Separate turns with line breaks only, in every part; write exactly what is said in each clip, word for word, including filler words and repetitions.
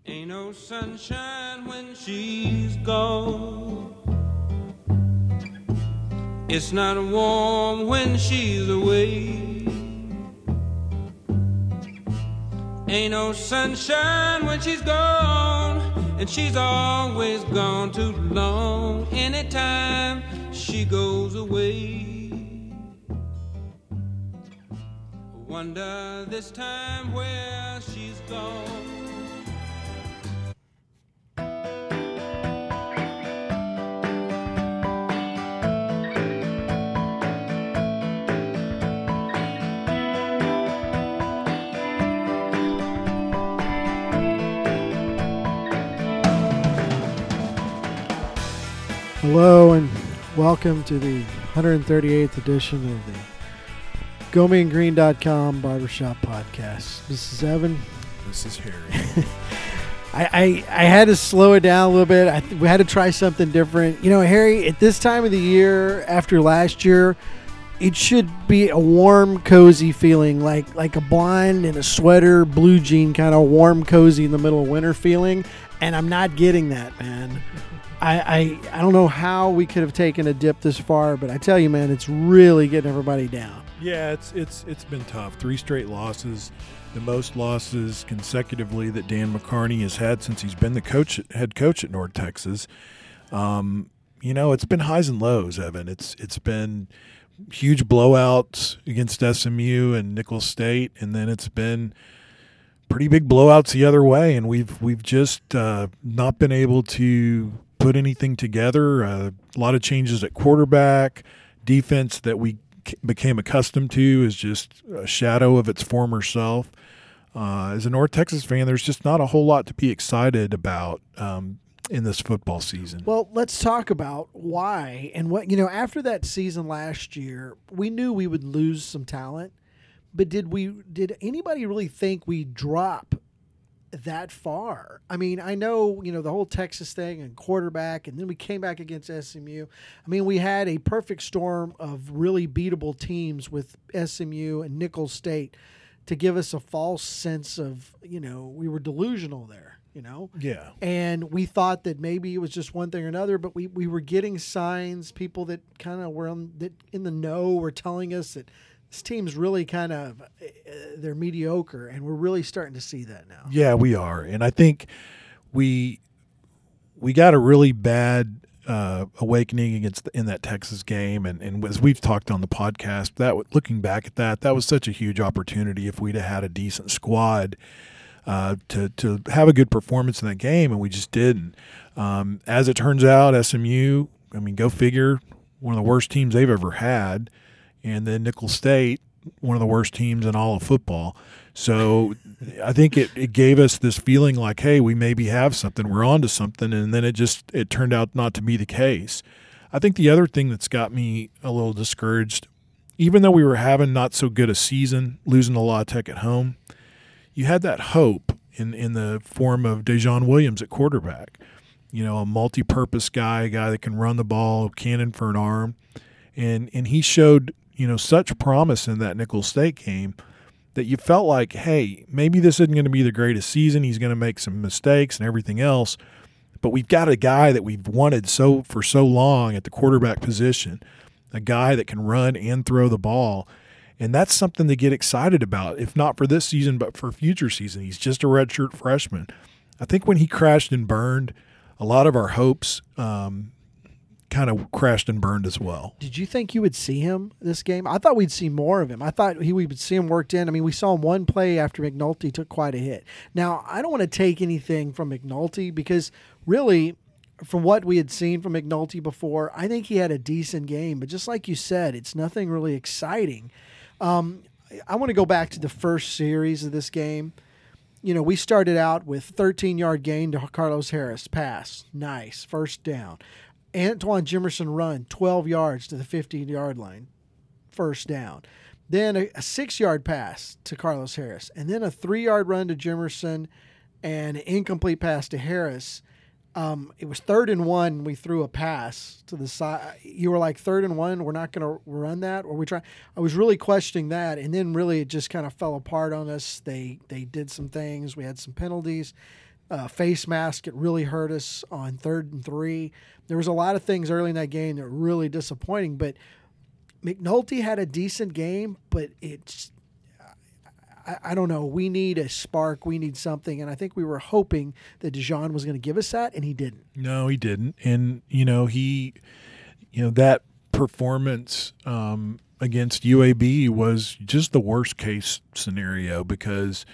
Ain't no sunshine when she's gone. It's not warm when she's away. Ain't no sunshine when she's gone, and she's always gone too long. Anytime she goes away, wonder this time where she's gone.
Hello and welcome to the one hundred thirty-eighth edition of the Go Me and Green dot com Barbershop Podcast. This is Evan.
This is Harry.
I, I, I had to slow it down a little bit. I th- we had to try something different. You know, Harry, at this time of the year, after last year, it should be a warm, cozy feeling, like like a blonde in a sweater, blue jean, kind of warm, cozy in the middle of winter feeling. And I'm not getting that, man. I, I I don't know how we could have taken a dip this far, but I tell you, man, it's really getting everybody down.
Yeah, it's it's it's been tough. Three straight losses, the most losses consecutively that Dan McCarney has had since he's been the coach, head coach at North Texas. Um, you know, it's been highs and lows, Evan. It's it's been huge blowouts against S M U and Nicholls State, and then it's been pretty big blowouts the other way, and we've we've just uh, not been able to put anything together. Uh, a lot of changes at quarterback. Defense that we c- became accustomed to is just a shadow of its former self. Uh, as a North Texas fan, there's just not a whole lot to be excited about um, in this football season.
Well, let's talk about why and what, you know, after that season last year, we knew we would lose some talent, but did we, did anybody really think we'd drop that far? I mean, I know, you know, the whole Texas thing and quarterback, and then we came back against S M U. I mean, we had a perfect storm of really beatable teams with S M U and Nicholls State to give us a false sense of, you know, we were delusional there, you know?
Yeah.
And we thought that maybe it was just one thing or another, but we, we were getting signs, people that kind of were on, that in the know were telling us that this team's really kind of, uh, they're mediocre, and we're really starting to see that now.
Yeah, we are. And I think we we got a really bad uh, awakening against the, in that Texas game. And, and as we've talked on the podcast, that looking back at that, that was such a huge opportunity if we'd have had a decent squad uh, to, to have a good performance in that game, and we just didn't. Um, as it turns out, S M U, I mean, go figure, one of the worst teams they've ever had. And then Nicholls State, one of the worst teams in all of football. So I think it, it gave us this feeling like, hey, we maybe have something, we're on to something, and then it just it turned out not to be the case. I think the other thing that's got me a little discouraged, even though we were having not so good a season, losing to La Tech at home, you had that hope in, in the form of Dejon Williams at quarterback. You know, a multi-purpose guy, a guy that can run the ball, cannon for an arm. And and he showed, you know, such promise in that Nicholls State game that you felt like, hey, maybe this isn't going to be the greatest season. He's going to make some mistakes and everything else. But we've got a guy that we've wanted so for so long at the quarterback position, a guy that can run and throw the ball. And that's something to get excited about, if not for this season, but for future season. He's just a redshirt freshman. I think when he crashed and burned, a lot of our hopes um, kind of crashed and burned as well.
Did you think you would see him this game? I thought we'd see more of him. I thought he we would see him worked in. I mean, we saw him one play after McNulty took quite a hit. Now, I don't want to take anything from McNulty because really, from what we had seen from McNulty before, I think he had a decent game. But just like you said, it's nothing really exciting. Um, I want to go back to the first series of this game. You know, we started out with thirteen-yard gain to Carlos Harris. Pass. Nice. First down. Antoine Jimerson run twelve yards to the fifteen-yard line, first down. Then a, a six-yard pass to Carlos Harris, and then a three-yard run to Jimerson and an incomplete pass to Harris. Um, it was third and one. We threw a pass to the side. You were like, third and one, we're not going to run that? Or we try? I was really questioning that, and then really it just kind of fell apart on us. They they did some things. We had some penalties. uh, face mask. It really hurt us on third and three. There was a lot of things early in that game that were really disappointing, but McNulty had a decent game, but it's, I, I don't know. We need a spark. We need something. And I think we were hoping that Dijon was going to give us that, and he didn't.
No, he didn't. And, you know, he, you know, that performance um, against U A B was just the worst case scenario because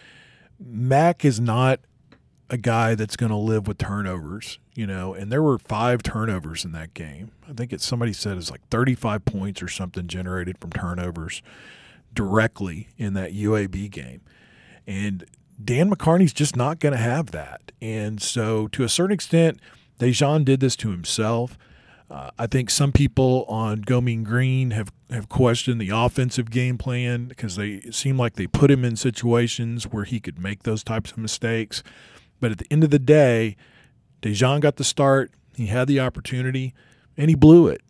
Mac is not a guy that's going to live with turnovers, you know, and there were five turnovers in that game. I think it's somebody said it's like thirty-five points or something generated from turnovers directly in that U A B game. And Dan McCarney's just not going to have that. And so to a certain extent, Dijon did this to himself. Uh, I think some people on Go Mean Green have, have questioned the offensive game plan because they it seemed like they put him in situations where he could make those types of mistakes. But at the end of the day, Dijon got the start. He had the opportunity, and he blew it.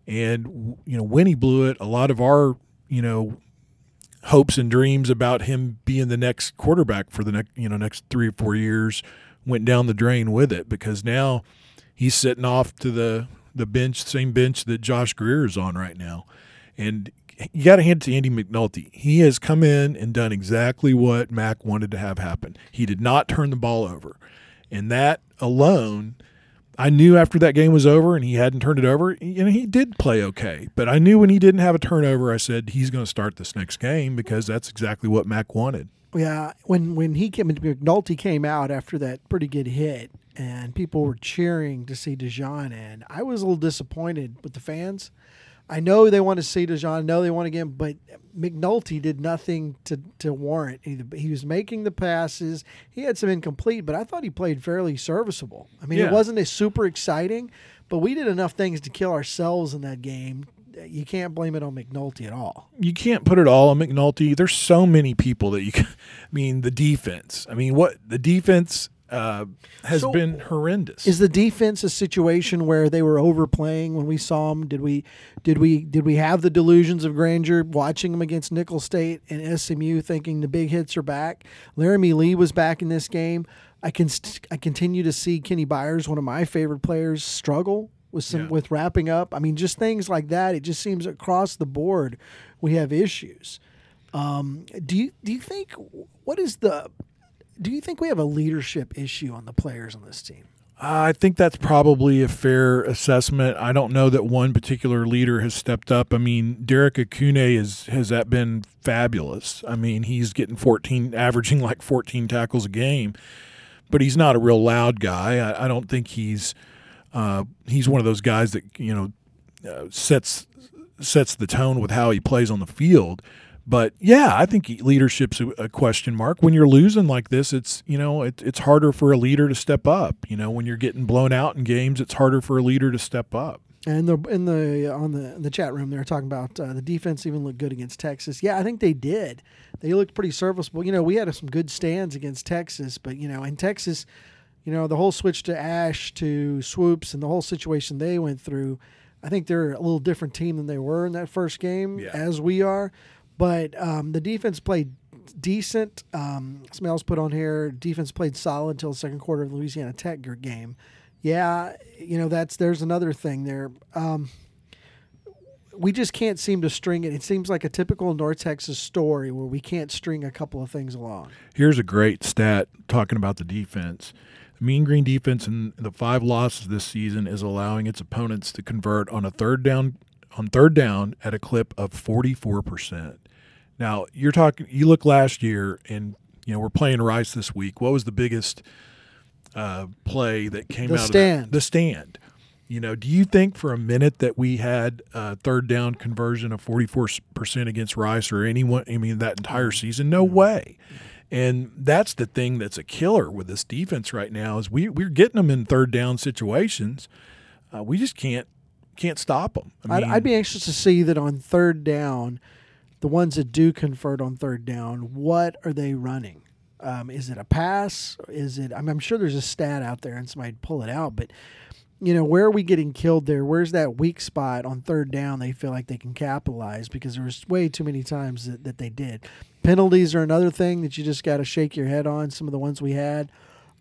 And, you know, when he blew it, a lot of our, you know, hopes and dreams about him being the next quarterback for the next, you know, next three or four years went down the drain with it because now he's sitting off to the, the bench, same bench that Josh Greer is on right now. And you got to hand it to Andy McNulty. He has come in and done exactly what Mac wanted to have happen. He did not turn the ball over. And that alone, I knew after that game was over and he hadn't turned it over, you know, he did play okay. But I knew when he didn't have a turnover, I said he's going to start this next game because that's exactly what Mac wanted.
Yeah, when when he came, McNulty came out after that pretty good hit, and people were cheering to see Dijon, and I was a little disappointed with the fans. I know they want to see Dijon, I know they want to get him, but McNulty did nothing to, to warrant either. He was making the passes. He had some incomplete, but I thought he played fairly serviceable. I mean,
yeah.
It wasn't as super exciting, but we did enough things to kill ourselves in that game. You can't blame it on McNulty at all.
You can't put it all on McNulty. There's so many people that you can. I mean, the defense. I mean, what the defense uh, has
so
been horrendous.
Is the defense a situation where they were overplaying when we saw them? Did we, did we, did we have the delusions of grandeur watching them against Nicholls State and S M U, thinking the big hits are back? Laramie Lee was back in this game. I can I continue to see Kenny Byers, one of my favorite players, struggle with some
yeah.
with wrapping up. I mean, just things like that. It just seems across the board we have issues. Um, do you do you think what is the do you think we have a leadership issue on the players on this team?
I think that's probably a fair assessment. I don't know that one particular leader has stepped up. I mean, Derek Akune is has that been fabulous. I mean, he's getting fourteen, averaging like fourteen tackles a game, but he's not a real loud guy. I, I don't think he's uh, he's one of those guys that you know uh, sets sets the tone with how he plays on the field. But yeah, I think leadership's a, a question mark. When you're losing like this, it's you know it, it's harder for a leader to step up. You know, when you're getting blown out in games, it's harder for a leader to step up.
And the in the on the in the chat room, they were talking about uh, the defense even looked good against Texas. Yeah, I think they did. They looked pretty serviceable. You know, we had some good stands against Texas, but you know, in Texas, you know, the whole switch to Ash to Swoops and the whole situation they went through. I think they're a little different team than they were in that first game,
yeah.
as we are. But um, the defense played decent. Um, somebody else put on here, defense played solid until the second quarter of the Louisiana Tech game. Yeah, you know, that's there's another thing there. Um, we just can't seem to string it. It seems like a typical North Texas story where we can't string a couple of things along.
Here's a great stat talking about the defense. The Mean Green defense in the five losses this season is allowing its opponents to convert on a third down on third down at a clip of forty-four percent. Now, you're talking you look last year and you know, we're playing Rice this week. What was the biggest uh, play that came
the
out
stand.
of that? The stand. You know, do you think for a minute that we had a third down conversion of forty-four percent against Rice or anyone, I mean, that entire season? No way. And that's the thing that's a killer with this defense right now is we, we're getting them in third down situations. Uh, we just can't can't stop them. I mean,
I'd, I'd be anxious to see that on third down, the ones that do convert on third down, what are they running? Um, is it a pass? Is it? I'm, I'm sure there's a stat out there and somebody'd pull it out, but you know, where are we getting killed there? Where's that weak spot on third down they feel like they can capitalize? Because there was way too many times that, that they did. Penalties are another thing that you just got to shake your head on, some of the ones we had.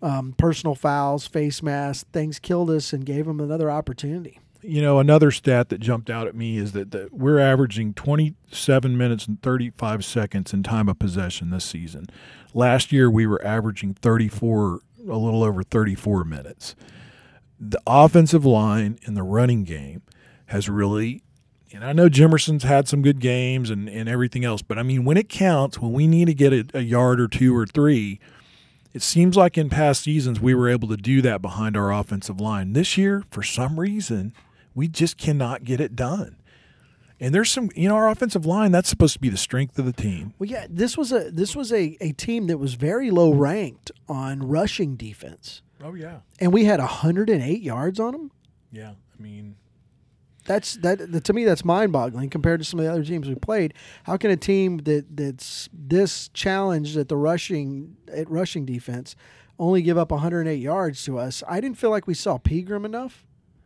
Um, personal fouls, face masks, things killed us and gave them another opportunity.
You know, another stat that jumped out at me is that, that we're averaging twenty-seven minutes and thirty-five seconds in time of possession this season. Last year, we were averaging thirty-four, a little over thirty-four minutes. The offensive line in the running game has really, and I know Jimerson's had some good games and, and everything else, but I mean, when it counts, when we need to get a, a yard or two or three, it seems like in past seasons we were able to do that behind our offensive line. This year, for some reason, we just cannot get it done. And there's some, you know, our offensive line, that's supposed to be the strength of the team.
Well, yeah, this was a this was a, a team that was very low ranked on rushing defense.
Oh, yeah.
And we had one hundred eight yards on them.
Yeah, I mean,
That's that to me that's mind-boggling compared to some of the other teams we played. How can a team that that's this challenged at the rushing at rushing defense only give up one hundred eight yards to us? I didn't feel like we saw Pegram enough,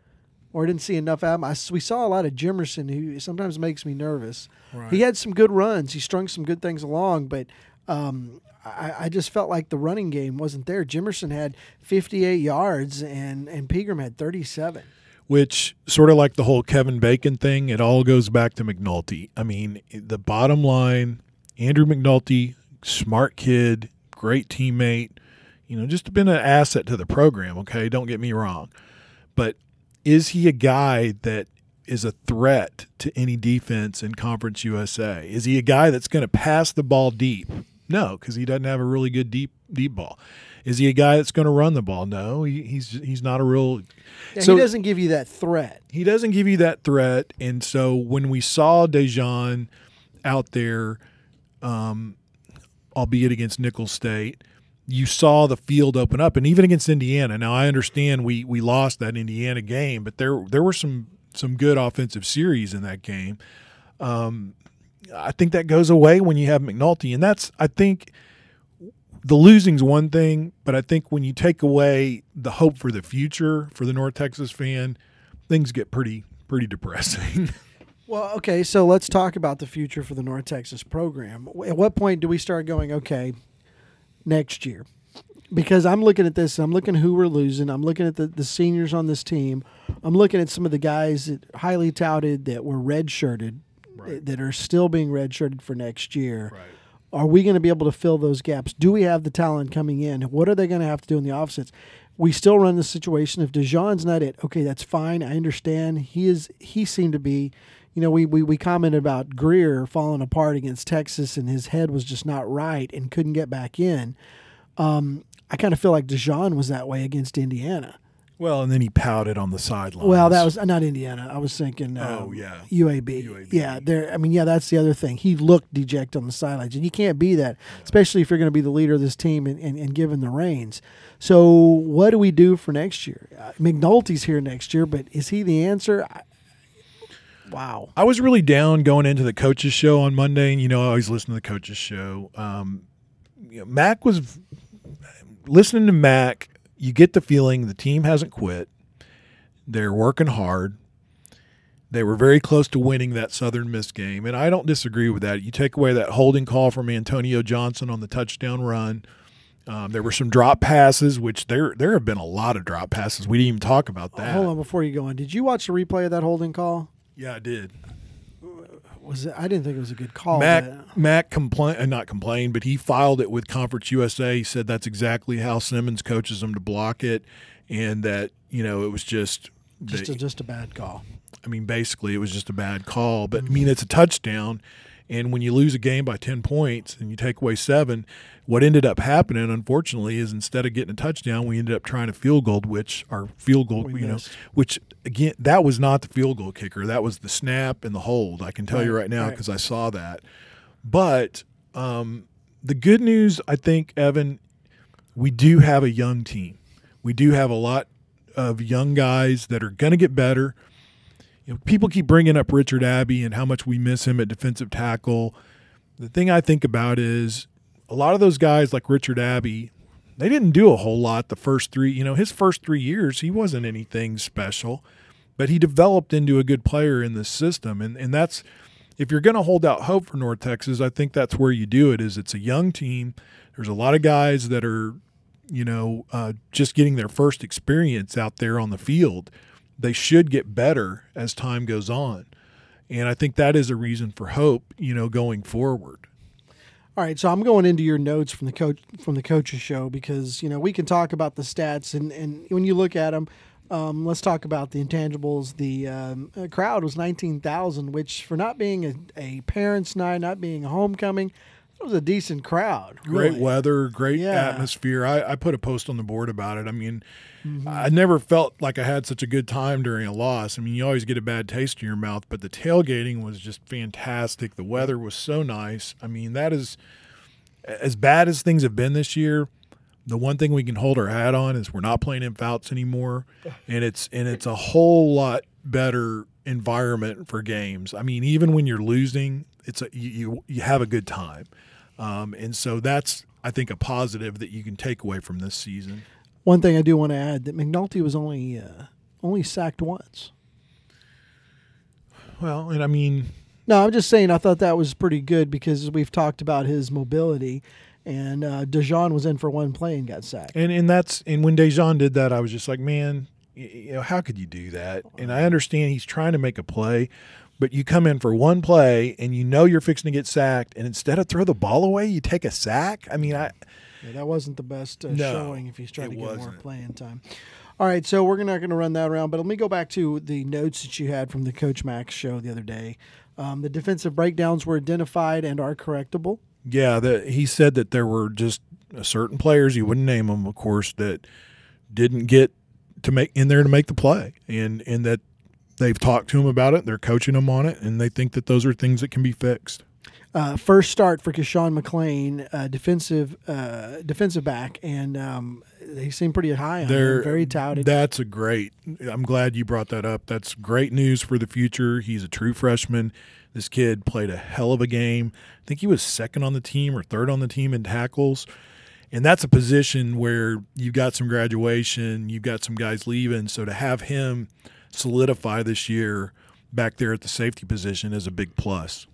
or didn't see enough out of him. I, we saw a lot of Jimerson, who sometimes makes me nervous.
Right.
He had some good runs. He strung some good things along, but um, I, I just felt like the running game wasn't there. Jimerson had fifty-eight yards, and and Pegram had thirty-seven.
Which, sort of like the whole Kevin Bacon thing, it all goes back to McNulty. I mean, the bottom line, Andrew McNulty, smart kid, great teammate, you know, just been an asset to the program, okay? Don't get me wrong. But is he a guy that is a threat to any defense in Conference U S A? Is he a guy that's going to pass the ball deep? No, because he doesn't have a really good deep deep ball. Is he a guy that's going to run the ball? No, he, he's he's not a real.
Yeah,
so
he doesn't give you that threat.
He doesn't give you that threat, and so when we saw Dejan out there, um, albeit against Nicholls State, you saw the field open up, and even against Indiana. Now I understand we we lost that Indiana game, but there there were some some good offensive series in that game. Um, I think that goes away when you have McNulty, and that's I think. The losing's one thing, but I think when you take away the hope for the future for the North Texas fan, things get pretty pretty depressing.
Well, okay, so let's talk about the future for the North Texas program. At what point do we start going, okay, next year? Because I'm looking at this, I'm looking at who we're losing, I'm looking at the, the seniors on this team, I'm looking at some of the guys that highly touted that were redshirted,
Right.
that are still being redshirted for next year.
Right.
Are we going to be able to fill those gaps? Do we have the talent coming in? What are they going to have to do in the offense? We still run the situation. If Dejan's not it, okay, that's fine. I understand. He is. He seemed to be, you know, we, we, we commented about Greer falling apart against Texas and his head was just not right and couldn't get back in. Um, I kind of feel like Dejan was that way against Indiana.
Well, and then he pouted on the sidelines.
Well, that was not Indiana. I was thinking um,
Oh, yeah.
U A B.
U A B.
Yeah, there. I mean, yeah, that's the other thing. He looked dejected on the sidelines, and you can't be that, especially if you're going to be the leader of this team and, and, and given the reins. So what do we do for next year? Uh, McNulty's here next year, but is he the answer? I, wow.
I was really down going into the coaches show on Monday, and you know I always listen to the coaches show. Um, you know, Mac was listening to Mac. You get the feeling the team hasn't quit. They're working hard. They were very close to winning that Southern Miss game, and I don't disagree with that. You take away that holding call from Antonio Johnson on the touchdown run. Um, there were some drop passes, which there there have been a lot of drop passes. We didn't even talk about that.
Hold on before you go on. Did you watch the replay of that holding call?
Yeah, I did.
Was it, I didn't think it was a good call.
Mac
but,
Mac complained, uh, not complained, but he filed it with Conference U S A. He said that's exactly how Simmons coaches them to block it, and that you know it was just
just
they,
a, just a bad call.
I mean, basically, it was just a bad call. But I mean, it's a touchdown, and when you lose a game by ten points and you take away seven, what ended up happening, unfortunately, is instead of getting a touchdown, we ended up trying a field goal, which our field goal,
We
you
missed.
know, which again, that was not the field goal kicker. That was the snap and the hold. I can tell you
Right,
right now
right.
because I saw that. But um, the good news, I think, Evan, we do have a young team. We do have a lot of young guys that are going to get better. You know, people keep bringing up Richard Abbey and how much we miss him at defensive tackle. The thing I think about is a lot of those guys like Richard Abbey, they didn't do a whole lot the first three. You know, his first three years, he wasn't anything special, but he developed into a good player in this system. And and that's if you're going to hold out hope for North Texas, I think that's where you do it. Is it's a young team. There's a lot of guys that are you know, uh, just getting their first experience out there on the field. They should get better as time goes on. And I think that is a reason for hope, you know, going forward.
All right, so I'm going into your notes from the coach from the coaches show because, you know, we can talk about the stats, and, and when you look at them, um, let's talk about the intangibles. The um, crowd was nineteen thousand, which for not being a, a parents' night, not being a homecoming, it was a decent crowd.
Great
really.
weather, great
Yeah.
atmosphere. I, I put a post on the board about it. I mean,
Mm-hmm.
I never felt like I had such a good time during a loss. I mean, you always get a bad taste in your mouth, but the tailgating was just fantastic. The weather was so nice. I mean, that is as bad as things have been this year. The one thing we can hold our hat on is we're not playing in Fouts anymore, and it's and it's a whole lot better environment for games. I mean, even when you're losing, it's a, you, you you have a good time, um, and so that's I think a positive that you can take away from this season.
One thing I do want to add that McNulty was only uh, only sacked once.
Well, and I mean,
No, I'm just saying I thought that was pretty good because we've talked about his mobility, and uh, Dejan was in for one play and got sacked.
and and that's and when Dejan did that, I was just like, man, you know, how could you do that? And I understand he's trying to make a play, but you come in for one play and you know you're fixing to get sacked, and instead of throw the ball away, you take a sack. I mean, I.
Yeah, that wasn't the best uh,
No,
showing if he's trying
it
to get more
wasn't.
playing time. All right, so we're not going to run that around, but let me go back to the notes that you had from the Coach Max show the other day. Um, the defensive breakdowns were identified and are correctable.
Yeah, the, he said that there were just certain players, he wouldn't name them, of course, that didn't get to make in there to make the play, and and that they've talked to him about it, they're coaching him on it, and they think that those are things that can be fixed.
Uh, first start for Keshawn McLean, uh, defensive uh, defensive back, and um, they seem pretty high on
They're
him, very touted.
That's a great. I'm glad you brought that up. That's great news for the future. He's a true freshman. This kid played a hell of a game. I think he was second on the team or third on the team in tackles. And that's a position where you've got some graduation, you've got some guys leaving. So to have him solidify this year back there at the safety position is a big plus.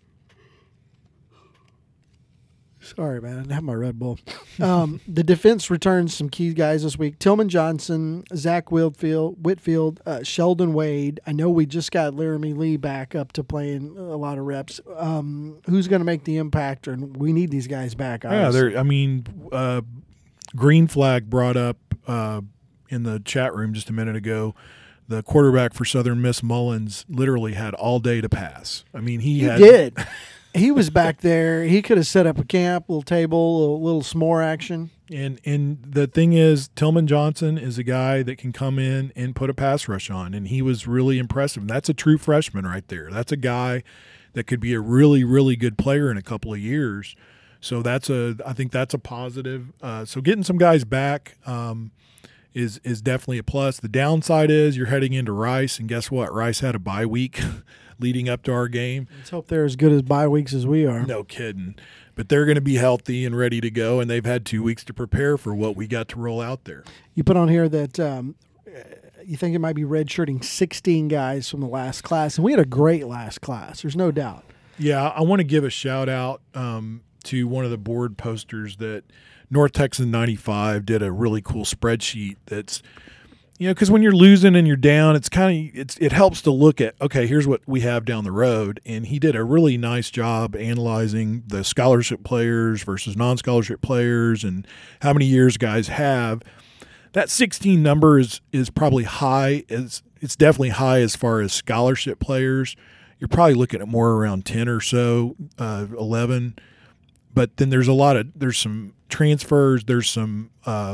Sorry, man. I didn't have my Red Bull. Um, the defense returns some key guys this week. Tillman Johnson, Zach Whitfield, Whitfield uh, Sheldon Wade. I know we just got Laramie Lee back up to playing a lot of reps. Um, who's going to make the impact? And we need these guys back.
Yeah,
Obviously.
there. I mean, uh, Green Flag brought up uh, in the chat room just a minute ago, the quarterback for Southern Miss Mullins literally had all day to pass. I mean, he,
He
had,
did. He was back there. He could have set up a camp, little table, a little s'more action.
And and the thing is, Tillman Johnson is a guy that can come in and put a pass rush on, and he was really impressive. And that's a true freshman right there. That's a guy that could be a really, really good player in a couple of years. So that's a, I think that's a positive. Uh, so getting some guys back um, is is definitely a plus. The downside is you're heading into Rice, and guess what? Rice had a bye week leading up to our game.
Let's hope they're as good as bye weeks as we are.
No kidding. But they're going to be healthy and ready to go, and they've had two weeks to prepare for what we got to roll out there.
You put on here that um, you think it might be redshirting sixteen guys from the last class, and we had a great last class. There's no doubt.
Yeah, I want to give a shout out um, to one of the board posters that North Texas ninety-five did a really cool spreadsheet that's, you know, because when you're losing and you're down, it's kind of it's it helps to look at, okay, here's what we have down the road. And he did a really nice job analyzing the scholarship players versus non-scholarship players and how many years guys have. That sixteen number is is probably high. It's, it's definitely high as far as scholarship players. You're probably looking at more around ten or so, uh, eleven. But then there's a lot of – there's some transfers. There's some uh,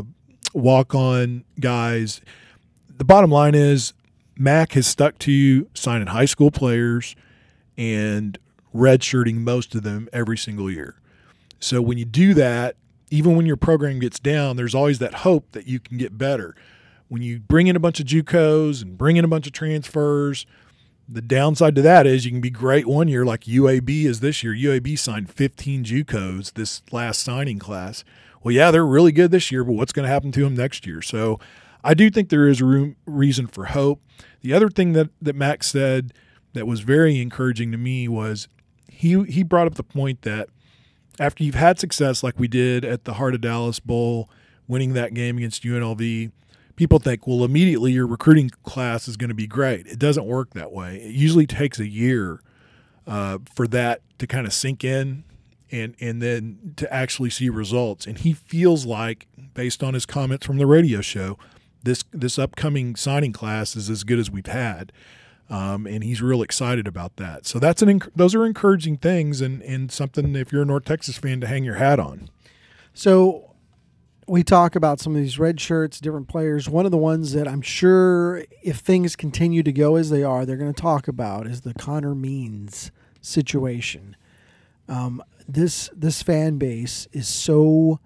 walk-on guys. The bottom line is Mac has stuck to signing high school players and redshirting most of them every single year. So when you do that, even when your program gets down, there's always that hope that you can get better. When you bring in a bunch of JUCOs and bring in a bunch of transfers, the downside to that is you can be great one year like U A B is this year. U A B signed fifteen JUCOs this last signing class. Well, yeah, they're really good this year, but what's going to happen to them next year? So I do think there is room, reason for hope. The other thing that, that Max said that was very encouraging to me was he he brought up the point that after you've had success like we did at the Heart of Dallas Bowl winning that game against U N L V, people think, well, immediately your recruiting class is going to be great. It doesn't work that way. It usually takes a year uh, for that to kind of sink in and and then to actually see results. And he feels like, based on his comments from the radio show, this this upcoming signing class is as good as we've had. Um, and he's real excited about that. So that's an those are encouraging things and, and something, if you're a North Texas fan, to hang your hat on.
So we talk about some of these red shirts, different players. One of the ones that I'm sure, if things continue to go as they are, they're going to talk about is the Connor Means situation. Um, this this fan base is so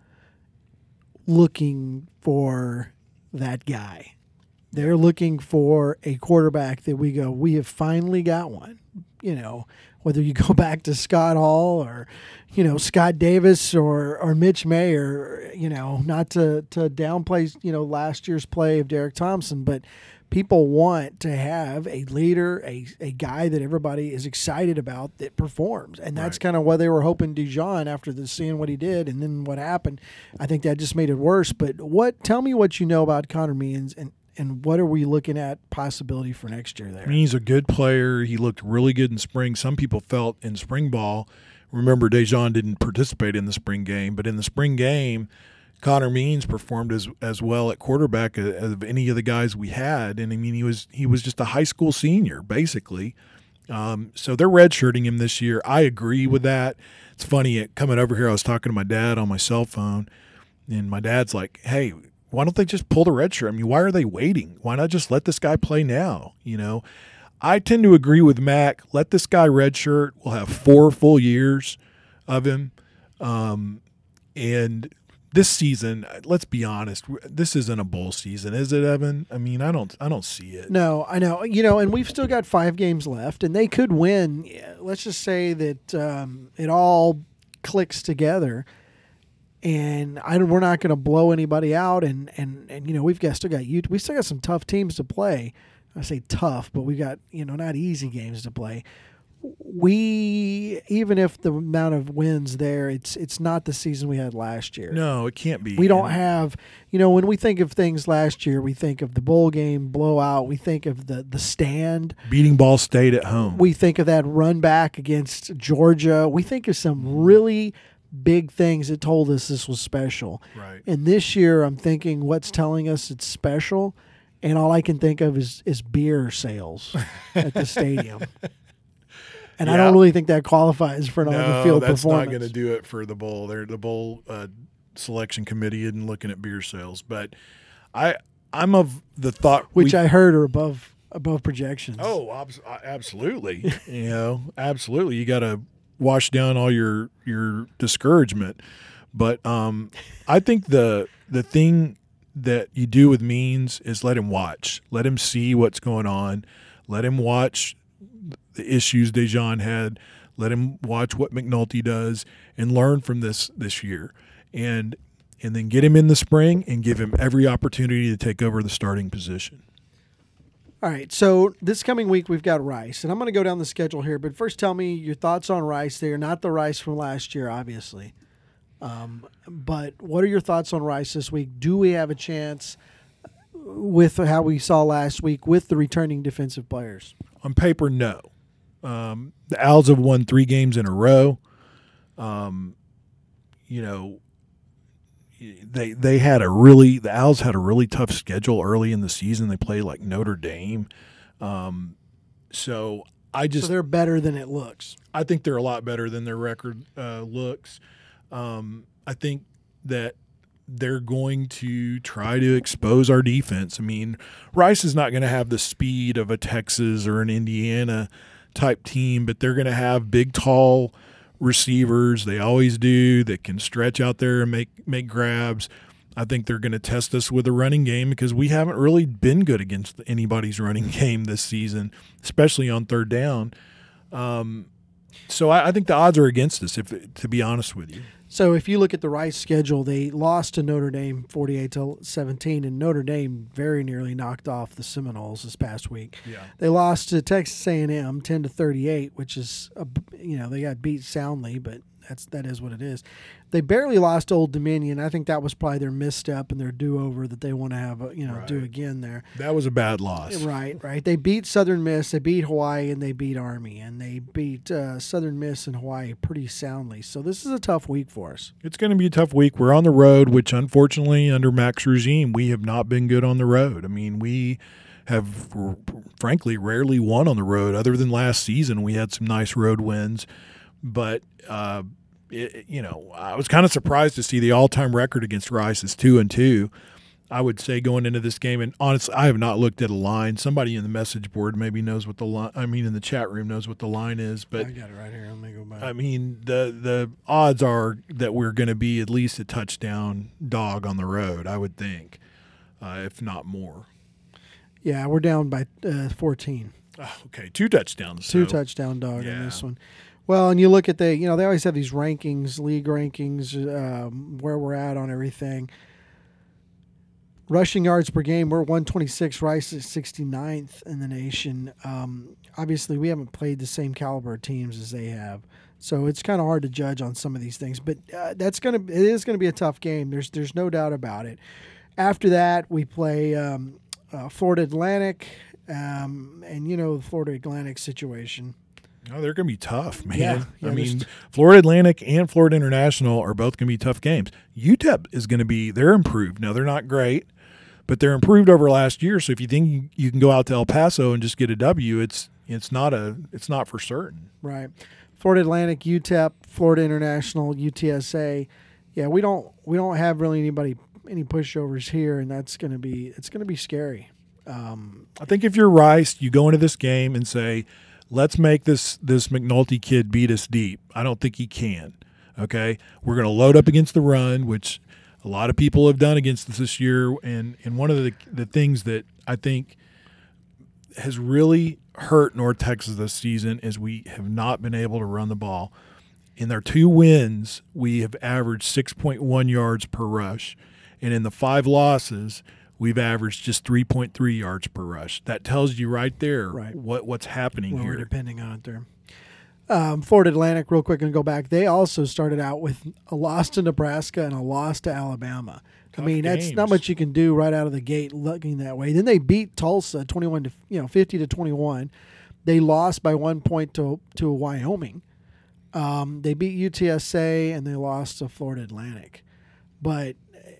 looking for that guy. They're looking for a quarterback that we go, we have finally got one. You know, whether you go back to Scott Hall or, you know, Scott Davis or or Mitch Mayer, you know, not to, to downplay, you know, last year's play of Derek Thompson, but people want to have a leader, a, a guy that everybody is excited about that performs. And that's right. Kind of what they were hoping Dijon after the seeing what he did and then what happened. I think that just made it worse. But what tell me what you know about Connor Means and And what are we looking at possibility for next year there?
I mean, he's a good player. He looked really good in spring. Some people felt in spring ball. Remember, Dijon didn't participate in the spring game, but in the spring game, Connor Means performed as as well at quarterback as any of the guys we had. And I mean, he was he was just a high school senior basically. Um, so they're redshirting him this year. I agree with that. It's funny, coming over here, I was talking to my dad on my cell phone, and my dad's like, "Hey, why don't they just pull the red shirt? I mean, why are they waiting? Why not just let this guy play now? You know, I tend to agree with Mac. Let this guy redshirt. We'll have four full years of him. Um, and this season, let's be honest, this isn't a bowl season, is it, Evan? I mean, I don't, I don't see it.
No, I know. You know, and we've still got five games left, and they could win. Let's just say that um, it all clicks together. And I, we're not going to blow anybody out, and, and, and you know we've got still got you. We still got some tough teams to play. I say tough, but we got you know not easy games to play. We even if the amount of wins there, it's it's not the season we had last year.
No, it can't be.
We don't have you know when we think of things last year, we think of the bowl game blowout. We think of the the stand
beating Ball State at home.
We think of that run back against Georgia. We think of some really big things that told us this was special.
Right.
And this year I'm thinking what's telling us it's special, and all I can think of is, is beer sales at the stadium. And yeah. I don't really think that qualifies for an
no,
on-the-field
that's
performance.
not going to do it for the bowl. They're, the bowl uh, selection committee isn't looking at beer sales. But I, I'm of the thought –
Which we, I heard are above above projections.
Oh, absolutely. you know, absolutely. You got to – wash down all your your discouragement. But um, I think the the thing that you do with Means is let him watch. Let him see what's going on. Let him watch the issues Dijon had. Let him watch what McNulty does and learn from this this year. And and then get him in the spring and give him every opportunity to take over the starting position.
All right, so this coming week we've got Rice, and I'm going to go down the schedule here. But first, tell me your thoughts on Rice. They are not the Rice from last year, obviously. Um, but what are your thoughts on Rice this week? Do we have a chance with how we saw last week with the returning defensive players?
On paper, no. Um, the Owls have won three games in a row. Um, you know, They they had a really the Owls had a really tough schedule early in the season. They played like Notre Dame, um, so I just
so they're better than it looks.
I think they're a lot better than their record uh, looks. Um, I think that they're going to try to expose our defense. I mean, Rice is not going to have the speed of a Texas or an Indiana type team, but they're going to have big, tall receivers. They always do, that can stretch out there and make make grabs. I think they're going to test us with a running game because we haven't really been good against anybody's running game this season, especially on third down. Um, so I, I think the odds are against us, if to be honest with you.
So if you look at the Rice schedule, they lost to Notre Dame forty-eight to seventeen, and Notre Dame very nearly knocked off the Seminoles this past week.
Yeah.
They lost to Texas A and M ten to thirty-eight, which is a, you know they got beat soundly, but that's that is what it is. They barely lost to Old Dominion. I think that was probably their misstep and their do-over that they want to have, a, you know,
Right.
do again there.
That was a bad loss.
Right, right. They beat Southern Miss, they beat Hawaii, and they beat Army, and they beat uh, Southern Miss and Hawaii pretty soundly. So this is a tough week for us.
It's going to be a tough week. We're on the road, which unfortunately under Mac's regime, we have not been good on the road. I mean, we have r- frankly rarely won on the road. Other than last season, we had some nice road wins, but uh, it, you know, I was kind of surprised to see the all-time record against Rice is two and two. I would say going into this game, and honestly, I have not looked at a line. Somebody in the message board maybe knows what the line. I mean, in the chat room knows what the line is. But
I got it right here. Let me go back.
I mean, the the odds are that we're going to be at least a touchdown dog on the road. I would think, uh, if not more.
Yeah, we're down by uh, fourteen.
Oh, okay, two touchdowns.
Two
so-
touchdown dog in
yeah.
this one. Well, and you look at the, you know, they always have these rankings, league rankings, um, where we're at on everything. Rushing yards per game, we're one twenty-six. Rice is sixty-ninth in the nation. Um, obviously, we haven't played the same caliber of teams as they have, so it's kind of hard to judge on some of these things. But uh, that's gonna, it is gonna be a tough game. There's, there's no doubt about it. After that, we play um, uh, Florida Atlantic, um, and you know the Florida Atlantic situation.
Oh, they're going to be tough, man.
Yeah, yeah,
I mean,
there's-
Florida Atlantic and Florida International are both going to be tough games. U T E P is going to be, they're improved. Now, they're not great, but they're improved over last year. So if you think you can go out to El Paso and just get a W, it's it's not a it's not for certain.
Right. Florida Atlantic, U T E P, Florida International, U T S A. Yeah, we don't we don't have really anybody any pushovers here, and that's going to be it's going to be scary. Um,
I think if you're Rice, you go into this game and say, let's make this this McNulty kid beat us deep. I don't think he can. Okay, we're going to load up against the run, which a lot of people have done against us this year. And and one of the the things that I think has really hurt North Texas this season is we have not been able to run the ball. In their two wins, we have averaged six point one yards per rush, and in the five losses, we've averaged just three point three yards per rush. That tells you right there
Right.
what what's happening
well, we're
here.
depending on it there. Um, Florida Atlantic, real quick, and go back. They also started out with a loss to Nebraska and a loss to Alabama.
Tough
I mean, that's
games.
not much you can do right out of the gate looking that way. Then they beat Tulsa twenty-one to you know fifty to twenty-one. They lost by one point to to Wyoming. Um, they beat U T S A and they lost to Florida Atlantic. But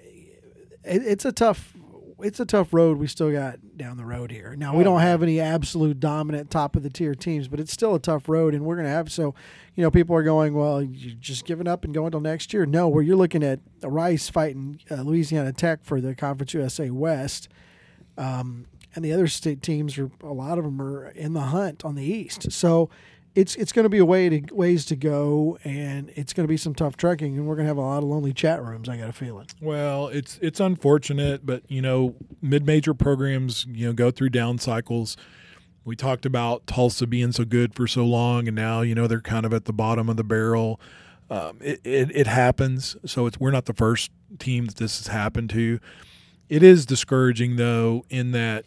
it, it's a tough it's a tough road we still got down the road here. Now, we
Oh,
don't
yeah.
have any absolute dominant top of the tier teams, but it's still a tough road, and we're going to have so, you know, people are going, well, you're just giving up and going till next year. No, where you're looking at Rice fighting uh, Louisiana Tech for the Conference U S A West, um, and the other state teams are a lot of them are in the hunt on the East. So it's it's going to be a way to ways to go, and it's going to be some tough trekking, and we're going to have a lot of lonely chat rooms. I got a feeling.
Well, it's it's unfortunate, but you know, mid-major programs, you know, go through down cycles. We talked about Tulsa being so good for so long, and now you know they're kind of at the bottom of the barrel. Um, it, it it happens, so it's we're not the first team that this has happened to. It is discouraging though, in that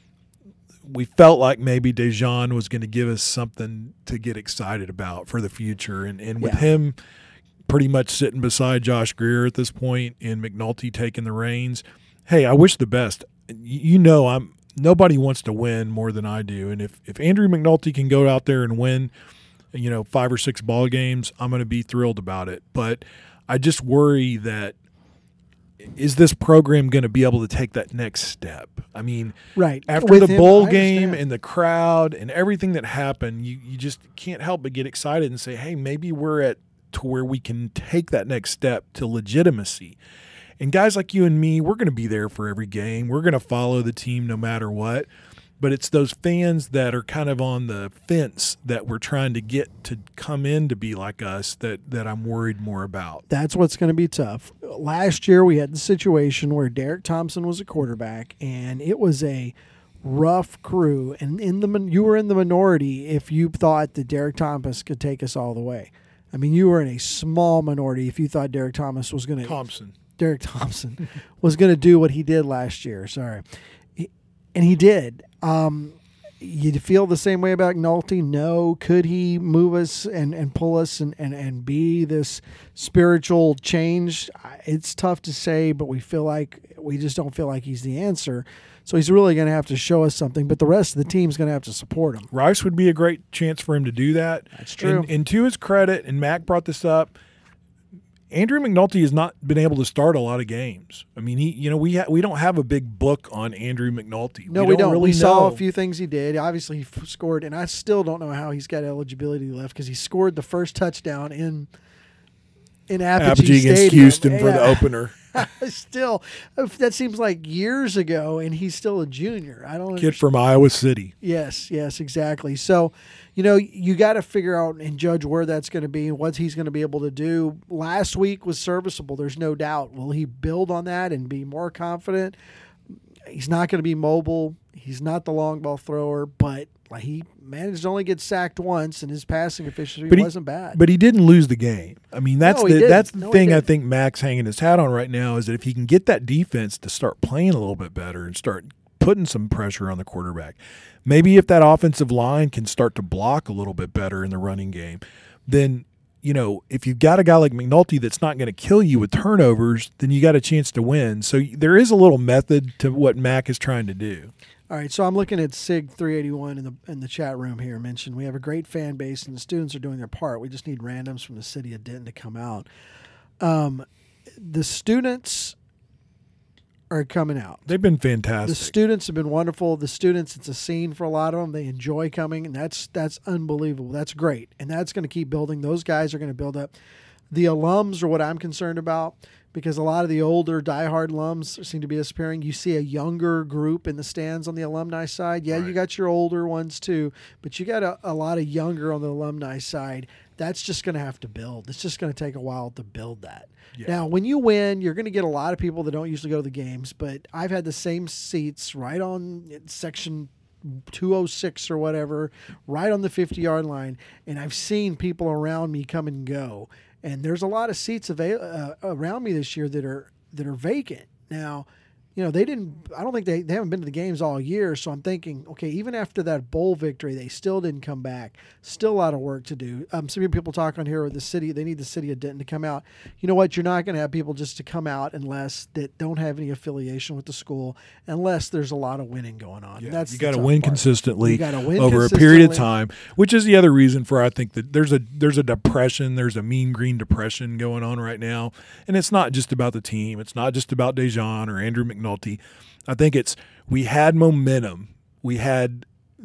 we felt like maybe Dejan was going to give us something to get excited about for the future, and and with
Yeah.
him pretty much sitting beside Josh Greer at this point and McNulty taking the reins. Hey, I wish the best. You know, I'm nobody wants to win more than I do, and if if Andrew McNulty can go out there and win, you know, five or six ball games, I'm going to be thrilled about it. But I just worry that is this program going to be able to take that next step? I mean,
Right.
after
With
the
him,
bowl
I
game
understand.
and the crowd and everything that happened, you, you just can't help but get excited and say, hey, maybe we're at to where we can take that next step to legitimacy. And guys like you and me, we're going to be there for every game. We're going to follow the team no matter what. But it's those fans that are kind of on the fence that we're trying to get to come in to be like us that, that I'm worried more about.
That's what's going to be tough. Last year, we had the situation where Derek Thompson was a quarterback, and it was a rough crew. And in the min- you were in the minority if you thought that Derek Thomas could take us all the way. I mean, you were in a small minority if you thought Derek Thomas was going to
Thompson.
Derek Thompson was going to do what he did last year. Sorry, He- and he did. Um, you feel the same way about McNulty? No. Could he move us and, and pull us and, and, and be this spiritual change? It's tough to say, but we feel like we just don't feel like he's the answer. So he's really going to have to show us something, but the rest of the team's going to have to support him.
Rice would be a great chance for him to do that.
That's true.
And, and to his credit, and Mac brought this up, Andrew McNulty has not been able to start a lot of games. I mean, he, you know, we ha- we don't have a big book on Andrew McNulty.
No,
we,
we
don't.
don't.
Really
we saw
know.
a few things he did. Obviously, he f- scored, and I still don't know how he's got eligibility left because he scored the first touchdown in in Apogee,
Apogee against
Stadium.
Houston for
Yeah.
the opener.
Still, that seems like years ago, and he's still a junior. I don't.
Kid
understand.
from Iowa City.
Yes, yes, exactly. So, you know, you got to figure out and judge where that's going to be and what he's going to be able to do. Last week was serviceable. There's no doubt. Will he build on that and be more confident? He's not going to be mobile. He's not the long ball thrower, but like he managed to only get sacked once, and his passing efficiency
But he-
wasn't bad.
But he didn't lose the game. I mean, that's
No, he
the
didn't.
that's the
No, he
thing I
didn't.
think Mac's hanging his hat on right now is that if he can get that defense to start playing a little bit better and start putting some pressure on the quarterback, maybe if that offensive line can start to block a little bit better in the running game, then, you know, if you've got a guy like McNulty that's not going to kill you with turnovers, then you got a chance to win. So there is a little method to what Mac is trying to do.
All right, so I'm looking at Sig three eighty-one in the in the chat room here. Mentioned we have a great fan base and the students are doing their part. We just need randoms from the city of Denton to come out. Um, the students are coming out.
They've been
The
fantastic.
students have been wonderful. The students, it's a scene for a lot of them. They enjoy coming, and that's that's unbelievable. That's great, and that's going to keep building. Those guys are going to build up. The alums are what I'm concerned about because a lot of the older diehard alums seem to be disappearing. You see a younger group in the stands on the alumni side. Yeah, you
Right.
got your older ones too, but you got a, a lot of younger on the alumni side. That's just going to have to build. It's just going to take a while to build that.
Yeah.
Now, when you win, you're going to get a lot of people that don't usually go to the games, but I've had the same seats right on section two oh six or whatever, right on the fifty-yard line, and I've seen people around me come and go. And there's a lot of seats avail- uh, around me this year that are that are vacant. Now, you know, they didn't – I don't think they, they haven't been to the games all year, so I'm thinking, okay, even after that bowl victory, they still didn't come back. Still a lot of work to do. Um, some people talk on here with the city. They need the city of Denton to come out. You know what? You're not going to have people just to come out unless that don't have any affiliation with the school, unless there's a lot of winning going on.
Yeah,
That's
you
the
got to
tough
win
part.
consistently
You gotta win
over a period of
consistently.
time, which is the other reason for I think that there's a there's a depression, there's a mean green depression going on right now, and it's not just about the team, it's not just about Dejan or Andrew McNulty. I think it's we had momentum, we had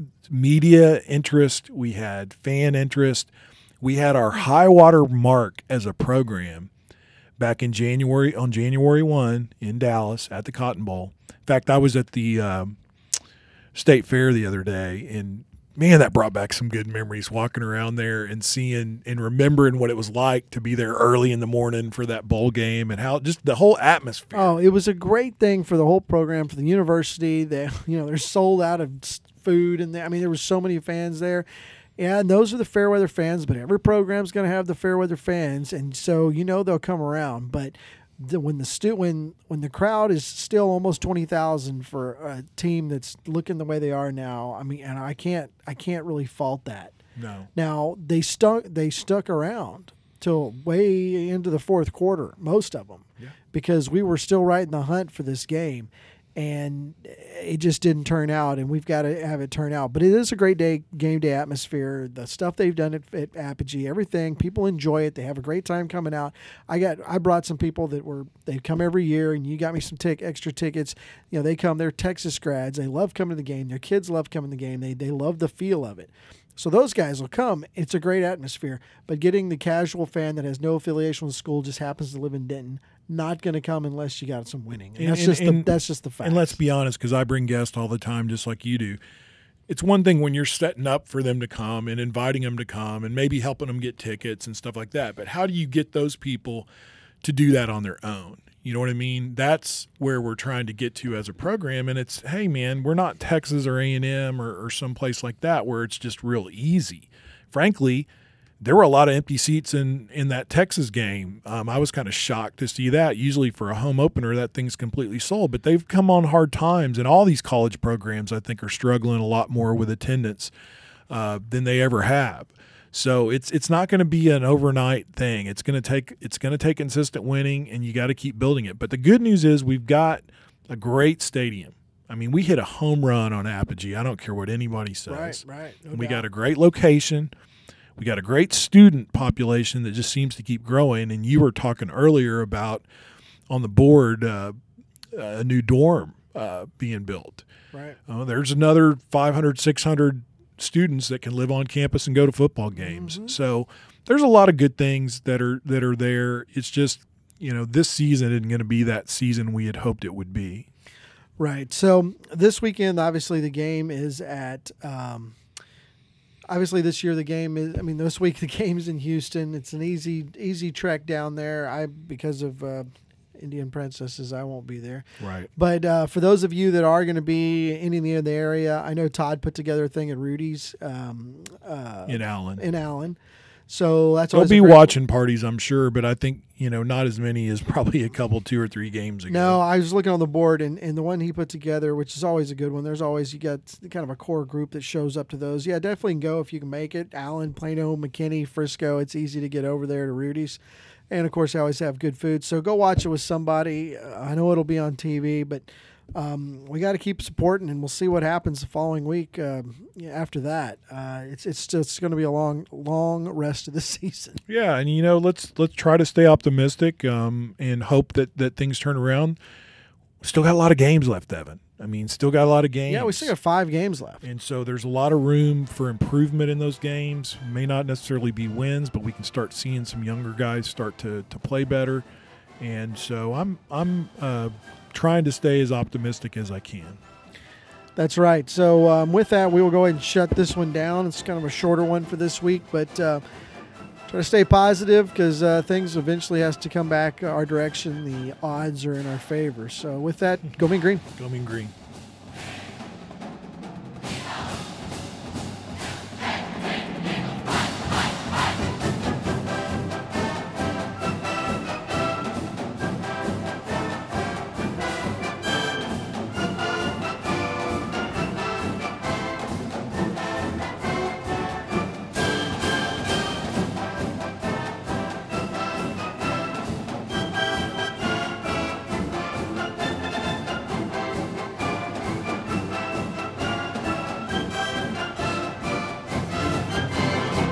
media interest, we had fan interest, we had our high water mark as a program back in January on January first in Dallas at the Cotton Bowl. In fact, I was at the um, State Fair the other day, and man, that brought back some good memories walking around there and seeing and remembering what it was like to be there early in the morning for that bowl game and how just the whole atmosphere.
Oh, it was a great thing for the whole program, for the university. They, you know, they're sold out of s- food, and they, I mean, there were so many fans there. Yeah, and those are the Fairweather fans, but every program's going to have the Fairweather fans, and so you know they'll come around. But the, when the stu- when when the crowd is still almost twenty thousand for a team that's looking the way they are now, I mean, and I can't I can't really fault that.
No.
Now they stuck they stuck around till way into the fourth quarter, most of them,
Yeah.
because we were still right in the hunt for this game, and it just didn't turn out. And we've got to have it turn out. But it is a great day, game day atmosphere. The stuff they've done at, at Apogee, everything, people enjoy it. They have a great time coming out. I got I brought some people that were they come every year, and you got me some tick extra tickets. You know, they come. They're Texas grads. They love coming to the game. Their kids love coming to the game. They they love the feel of it. So those guys will come. It's a great atmosphere. But getting the casual fan that has no affiliation with the school, just happens to live in Denton, not going to come unless you got some winning. And,
And-
that's
and-
just
and-
the that's just the fact.
And let's be honest, because I bring guests all the time, just like you do. It's one thing when you're setting up for them to come and inviting them to come and maybe helping them get tickets and stuff like that. But how do you get those people to do that on their own? You know what I mean? That's where we're trying to get to as a program. And it's, hey, man, we're not Texas or A and M or, or someplace like that where it's just real easy. Frankly, there were a lot of empty seats in, in that Texas game. Um, I was kind of shocked to see that. Usually for a home opener, that thing's completely sold. But they've come on hard times, and all these college programs, I think, are struggling a lot more with attendance uh, than they ever have. So it's it's not going to be an overnight thing. It's going to take it's going to take consistent winning, and you got to keep building it. But the good news is we've got a great stadium. I mean, we hit a home run on Apogee. I don't care what anybody says.
Right, right. No
we
doubt.
got a great location. We got a great student population that just seems to keep growing. And you were talking earlier about on the board uh, a new dorm uh, being built.
Right.
Uh, there's another five hundred, six hundred students that can live on campus and go to football games.
Mm-hmm.
So there's a lot of good things that are that are there. It's just, you know, this season isn't going to be that season we had hoped it would be.
Right. So this weekend, obviously, the game is at um, – obviously, this year the game is. I mean, this week the game's in Houston. It's an easy, easy trek down there. I because of uh, Indian Princesses, I won't be there.
Right.
But uh, for those of you that are going to be in the, the area, I know Todd put together a thing at Rudy's um, uh,
In Allen.
In Allen. So that's
There'll
always
be
a great-
watching parties, I'm sure, but I think, you know, not as many as probably a couple, two or three games ago.
No, I was looking on the board, and, and the one he put together, which is always a good one. There's always, you got kind of a core group that shows up to those. Yeah, definitely can go if you can make it. Allen, Plano, McKinney, Frisco. It's easy to get over there to Rudy's. And, of course, they always have good food. So go watch it with somebody. Uh, I know it'll be on T V, but um, we got to keep supporting, and we'll see what happens the following week um, after that. Uh, it's it's it's going to be a long, long rest of the season.
Yeah, and, you know, let's let's try to stay optimistic um, and hope that, that things turn around. Still got a lot of games left, Evan. I mean, still got a lot of games.
Yeah, we still got five games left.
And so there's a lot of room for improvement in those games. May not necessarily be wins, but we can start seeing some younger guys start to, to play better. And so I'm I'm uh, trying to stay as optimistic as I can.
That's right. So um, with that, we will go ahead and shut this one down. It's kind of a shorter one for this week, but uh, try to stay positive because uh, things eventually has to come back our direction. The odds are in our favor. So with that, go Mean Green.
Go Mean Green.